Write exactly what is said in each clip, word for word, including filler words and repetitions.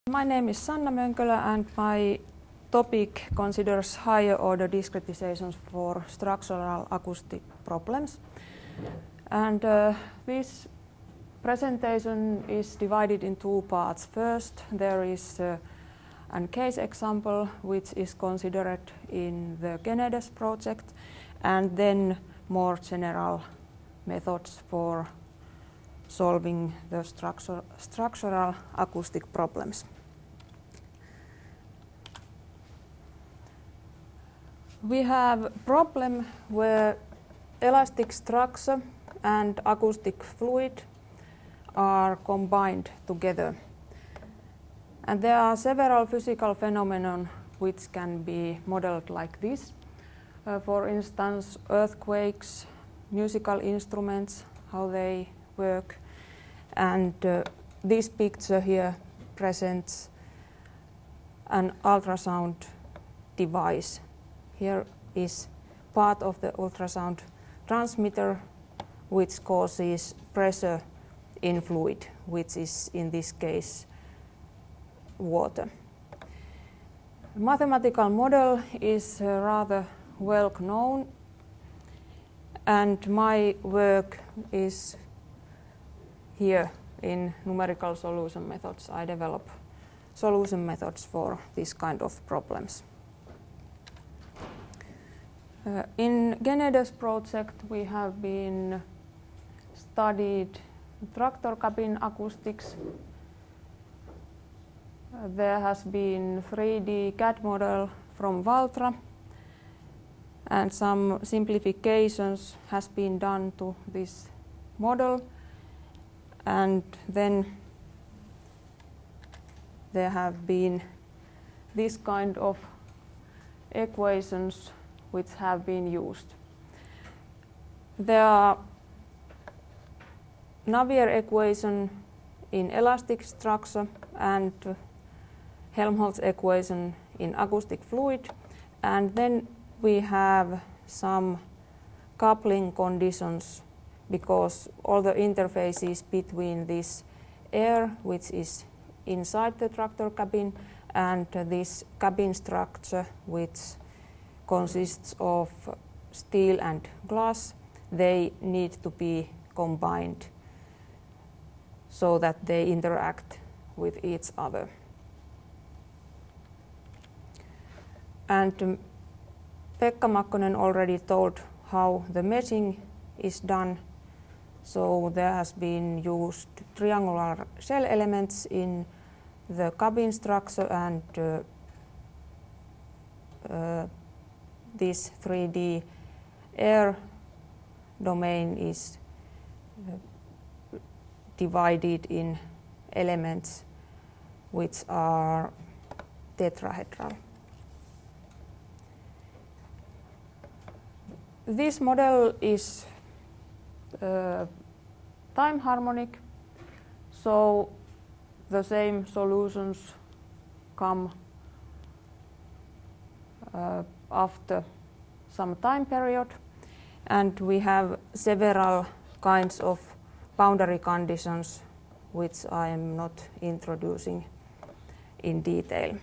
My name is Sanna Mönkölä and my topic considers higher order discretizations for structural acoustic problems. And uh, this presentation is divided in two parts. First, there is uh, a case example which is considered in the GENEDES project, and then more general methods for solving the structure, structural acoustic problems. We have a problem where elastic structure and acoustic fluid are combined together. And there are several physical phenomena which can be modeled like this. Uh, for instance, earthquakes, musical instruments, how they work. And uh, this picture here presents an ultrasound device. Here is part of the ultrasound transmitter which causes pressure in fluid, which is in this case water. The mathematical model is uh, rather well known, and my work is here in numerical solution methods. I develop solution methods for this kind of problems. Uh, in GENEDES project we have been studied tractor cabin acoustics. Uh, there has been three D C A D model from Valtra, and some simplifications has been done to this model, and then there have been this kind of equations which have been used. There are Navier equation in elastic structure and Helmholtz equation in acoustic fluid, and then we have some coupling conditions because all the interfaces between this air which is inside the tractor cabin and this cabin structure which consists of steel and glass, they need to be combined so that they interact with each other. And um, Pekka Makkonen already told how the meshing is done. So there has been used triangular shell elements in the cabin structure, and uh, uh, this three D air domain is uh, divided in elements which are tetrahedral. This model is uh, time harmonic, so the same solutions come uh, after some time period, and we have several kinds of boundary conditions which I am not introducing in detail.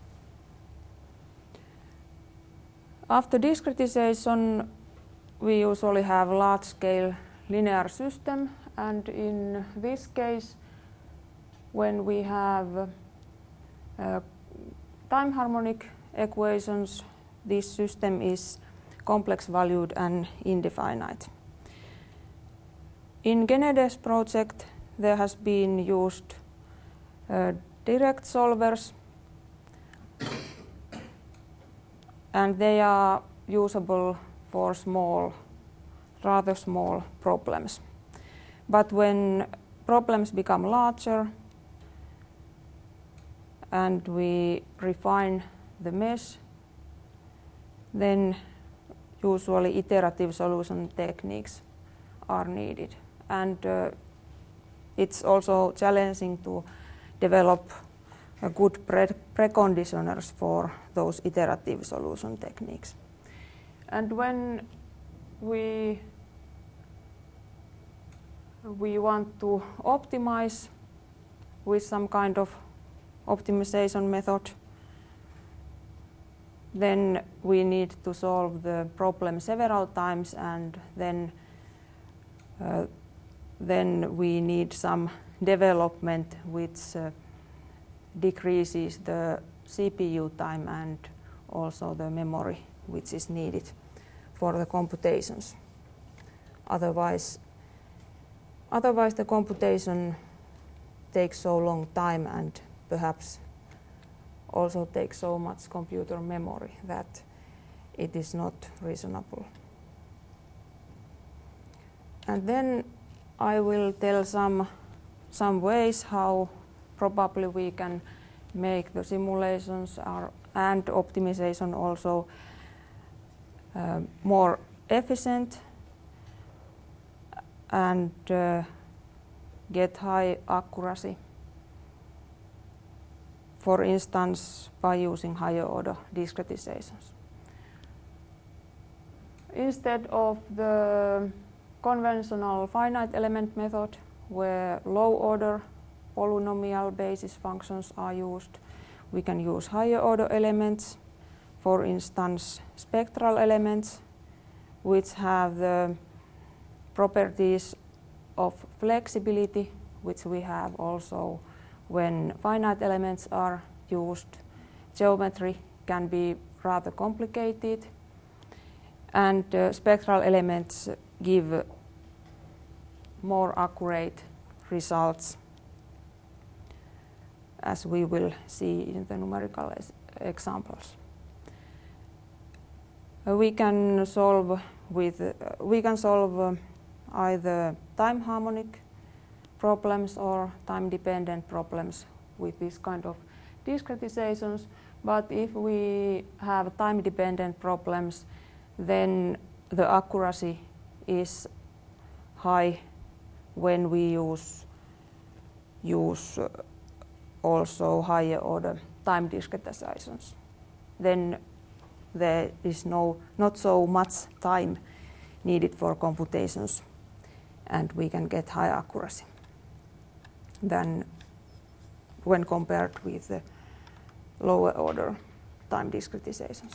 After discretization, we usually have large-scale linear system, and in this case, when we have uh, time harmonic equations, this system is complex valued and indefinite. In GENEDES project, there has been used uh, direct solvers, and they are usable for small, rather small problems. But when problems become larger and we refine the mesh, then usually iterative solution techniques are needed. And uh, it's also challenging to develop a good pre preconditioners for those iterative solution techniques. And when we we want to optimize with some kind of optimization method. Then we need to solve the problem several times, and then uh, then we need some development which uh, decreases the C P U time and also the memory which is needed for the computations. Otherwise, otherwise the computation takes so long time and perhaps also takes so much computer memory that it is not reasonable. And then I will tell some, some ways how probably we can make the simulations are, and optimization also uh, more efficient and uh, get high accuracy. For instance, by using higher order discretizations. Instead of the conventional finite element method, where low order polynomial basis functions are used, we can use higher order elements, for instance spectral elements, which have the properties of flexibility, which we have also when finite elements are used. Geometry can be rather complicated, and uh, spectral elements give more accurate results, as we will see in the numerical examples. Uh, we can solve with uh, we can solve uh, either time harmonic problems or time dependent problems with this kind of discretizations, but if we have time dependent problems, then the accuracy is high when we use use uh, also higher order time discretizations. Then there is no not so much time needed for computations, and we can get high accuracy than when compared with the lower order time discretizations.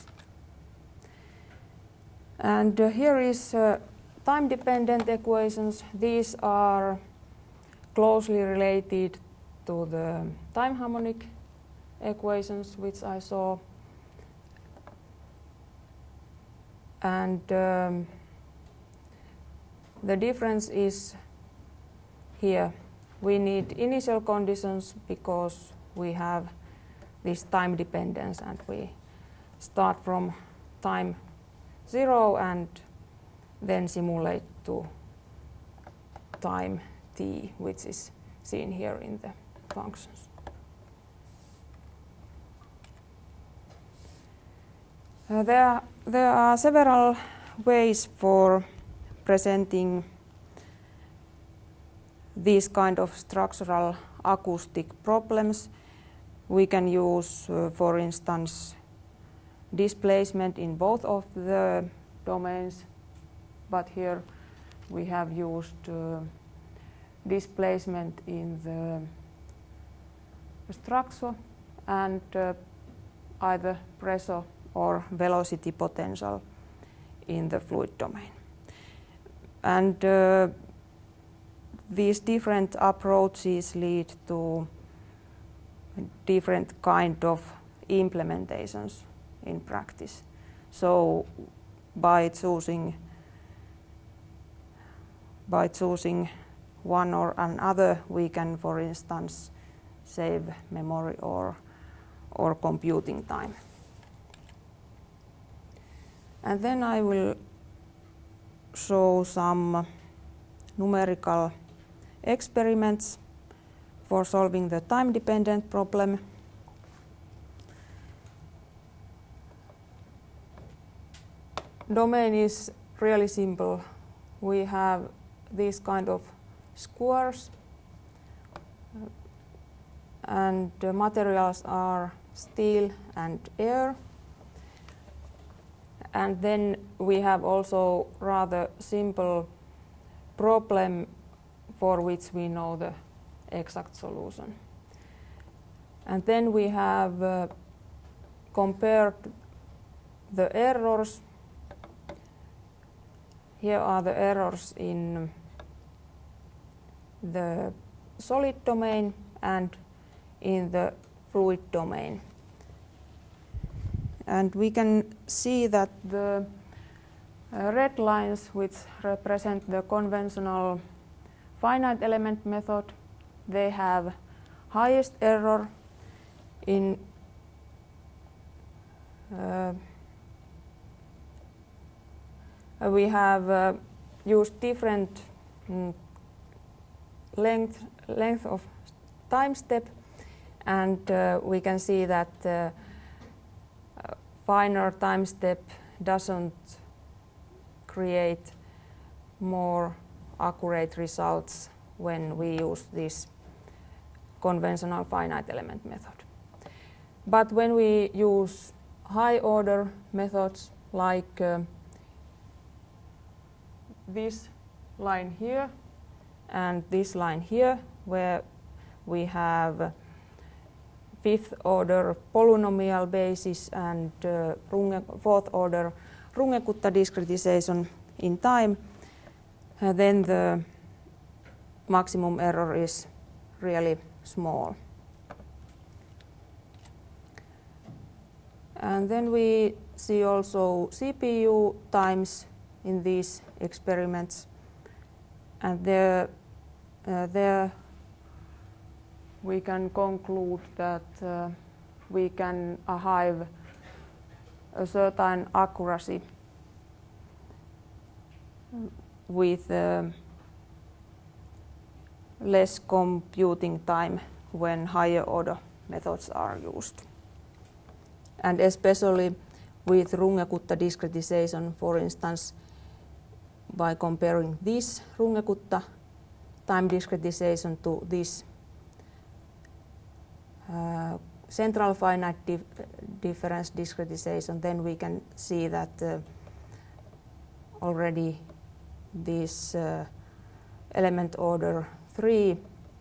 And uh, here is uh, time dependent equations. These are closely related to the time harmonic equations which I saw, and um, the difference is here. We need initial conditions because we have this time dependence, and we start from time zero and then simulate to time t, which is seen here in the functions. Uh, there, there are several ways for presenting these kind of structural acoustic problems. We can use, uh, for instance, displacement in both of the domains, but here we have used uh, displacement in the structure and uh, either pressure or velocity potential in the fluid domain. And uh, these different approaches lead to different kind of implementations in practice. So by choosing by choosing one or another, we can, for instance, save memory or or computing time. And then I will show some numerical experiments for solving the time-dependent problem. Domain is really simple. We have these kind of squares, and the materials are steel and air. And then we have also rather simple problem for which we know the exact solution. And then we have uh, compared the errors. Here are the errors in the solid domain and in the fluid domain. And we can see that the uh, red lines, which represent the conventional finite element method, they have highest error in uh, we have uh, used different mm, length length of time step, and uh, we can see that uh, finer time step doesn't create more accurate results when we use this conventional finite element method. But when we use high order methods like uh, this line here and this line here, where we have fifth order polynomial basis and uh, Runge, fourth order Runge-Kutta discretization in time, uh, then the maximum error is really small. And then we see also C P U times in these experiments, and there, uh, there we can conclude that uh, we can achieve a certain accuracy with uh, less computing time when higher order methods are used. And especially with Runge-Kutta discretization, for instance, by comparing this Runge-Kutta time discretization to this uh, central finite dif difference discretization, then we can see that uh, already this uh, element order three,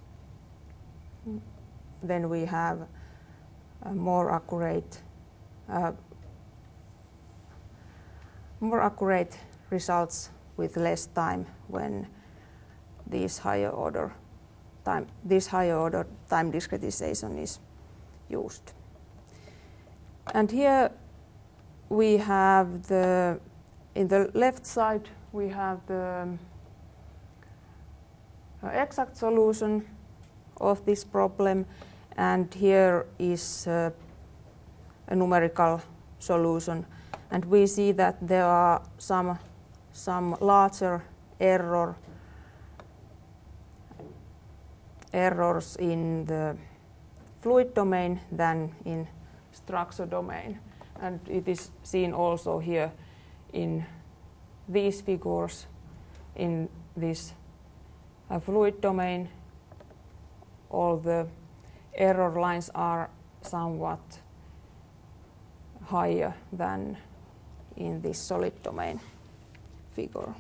then we have uh, more accurate uh, more accurate results with less time when this higher order time this higher order time discretization is used. And here we have the in the left side we have the uh, exact solution of this problem, and here is uh, a numerical solution, and we see that there are some some larger error errors in the fluid domain than in structure domain, and it is seen also here in these figures. In this uh, fluid domain, all the error lines are somewhat higher than in this solid domain figure.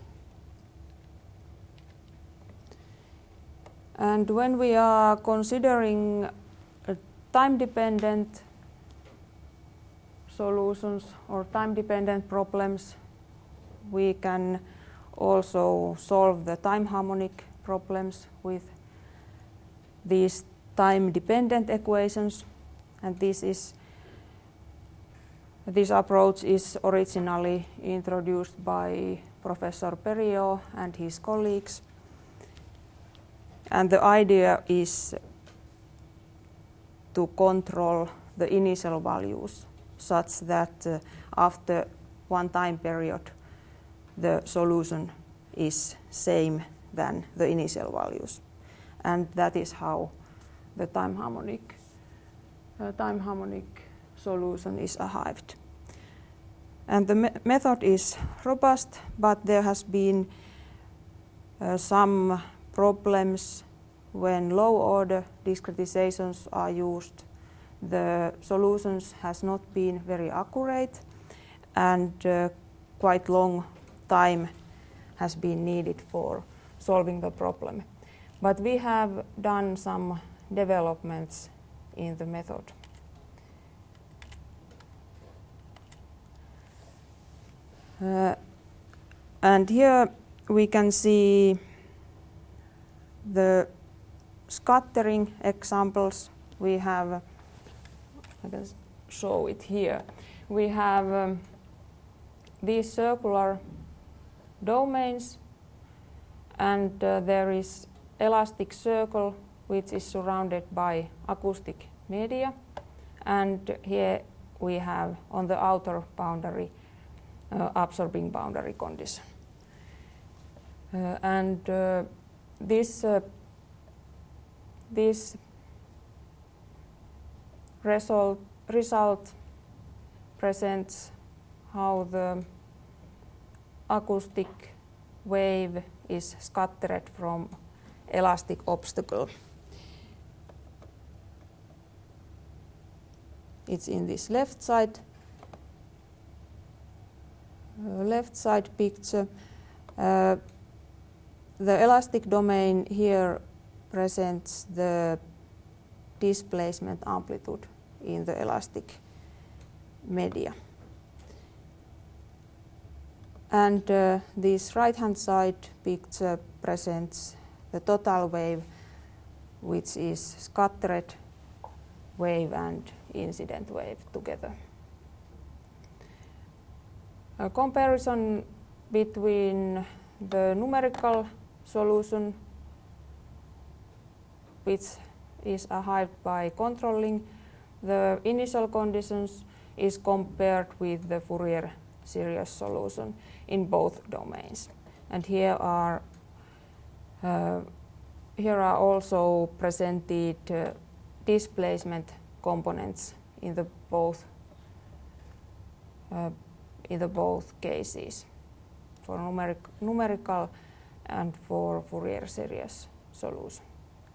And when we are considering uh, time-dependent solutions or time-dependent problems, we can also solve the time harmonic problems with these time-dependent equations. And this is this approach is originally introduced by Professor Perriot and his colleagues. And the idea is to control the initial values such that uh, after one time period the solution is same than the initial values. And that is how the time harmonic uh, time harmonic solution is achieved. And the me method is robust, but there has been uh, some problems when low order discretizations are used. The solutions has not been very accurate, and uh, quite long time has been needed for solving the problem. But we have done some developments in the method. Uh, and here we can see the scattering examples. We have, I can show it here. We have um, these circular domains, and uh, there is elastic circle which is surrounded by acoustic media, and here we have on the outer boundary uh, absorbing boundary condition. Uh, and uh, this uh, this result result presents how the acoustic wave is scattered from elastic obstacle. It's in this left side uh, left side picture. Uh, the elastic domain here presents the displacement amplitude in the elastic media. And uh, this right-hand side picture presents the total wave, which is scattered wave and incident wave together. A comparison between the numerical solution, which is arrived by controlling the initial conditions, is compared with the Fourier series solution in both domains. And here are uh, here are also presented uh, displacement components in the both uh, in the both cases, for numeric numerical and for Fourier series solution.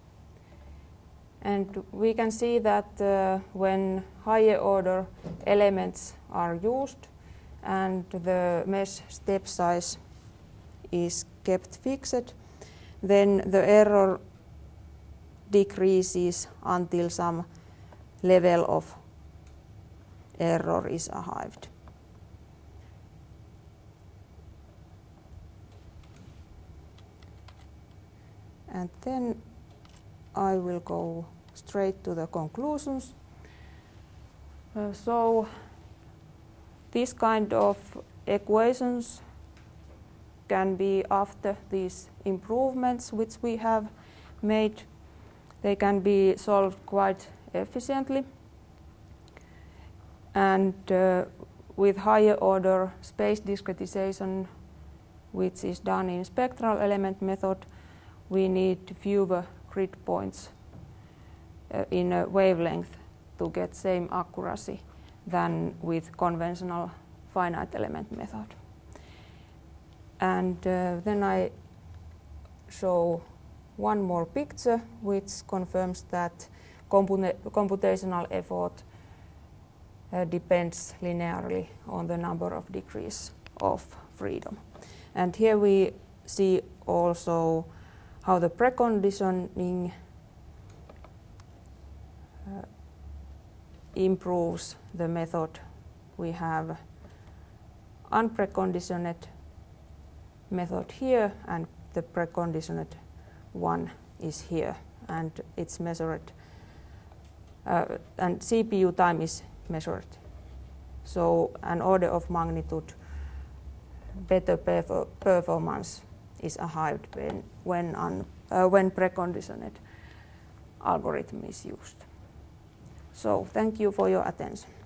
And we can see that uh, when higher order elements are used and the mesh step size is kept fixed, then the error decreases until some level of error is arrived. And then I will go straight to the conclusions. Uh, so this kind of equations can be, after these improvements which we have made, they can be solved quite efficiently. And uh, with higher order space discretization, which is done in spectral element method, we need fewer grid points uh, in a wavelength to get same accuracy than with conventional finite element method. And uh, then I show one more picture which confirms that computa computational effort uh, depends linearly on the number of degrees of freedom. And here we see also how the preconditioning uh, improves the method. We have unpreconditioned method here, and the preconditioned one is here, and it's measured, uh, and C P U time is measured. So an order of magnitude better perfor performance is arrived when when, un, uh, when preconditioned algorithm is used. So thank you for your attention.